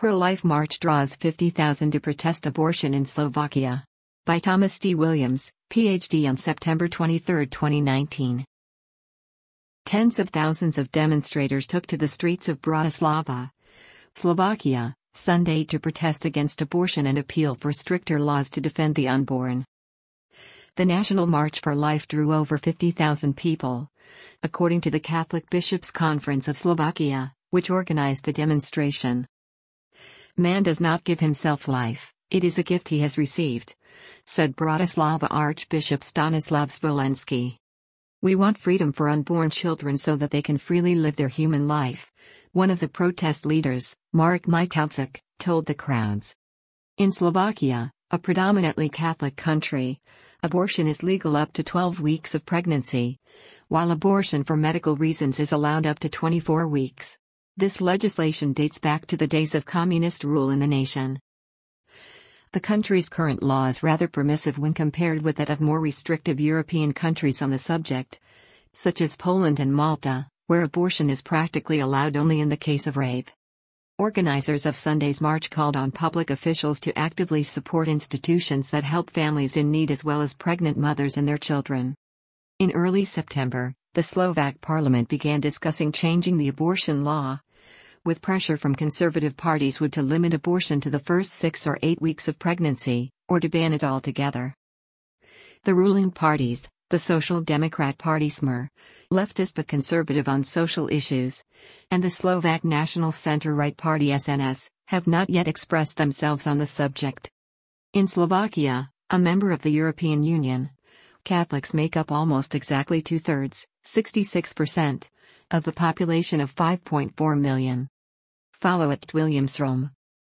Pro-life march draws 50,000 to protest abortion in Slovakia. By Thomas D. Williams, Ph.D. on September 23, 2019. Tens of thousands of demonstrators took to the streets of Bratislava, Slovakia, Sunday to protest against abortion and appeal for stricter laws to defend the unborn. The National March for Life drew over 50,000 people, according to the Catholic Bishops' Conference of Slovakia, which organized the demonstration. Man does not give himself life, it is a gift he has received, said Bratislava Archbishop Stanislav Zvolenský. We want freedom for unborn children so that they can freely live their human life, one of the protest leaders, Marek Michalczyk, told the crowds. In Slovakia, a predominantly Catholic country, abortion is legal up to 12 weeks of pregnancy, while abortion for medical reasons is allowed up to 24 weeks. This legislation dates back to the days of communist rule in the nation. The country's current law is rather permissive when compared with that of more restrictive European countries on the subject, such as Poland and Malta, where abortion is practically allowed only in the case of rape. Organizers of Sunday's march called on public officials to actively support institutions that help families in need as well as pregnant mothers and their children. In early September, the Slovak parliament began discussing changing the abortion law, with pressure from conservative parties would to limit abortion to the first 6 or 8 weeks of pregnancy, or to ban it altogether. The ruling parties, the Social Democrat Party Smer, leftist but conservative on social issues, and the Slovak National Center-Right Party SNS, have not yet expressed themselves on the subject. In Slovakia, a member of the European Union, Catholics make up almost exactly 2/3, 66%, of the population of 5.4 million. Follow @WilliamsRome.